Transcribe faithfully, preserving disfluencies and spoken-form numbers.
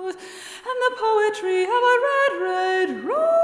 and the poetry of a red, red rose.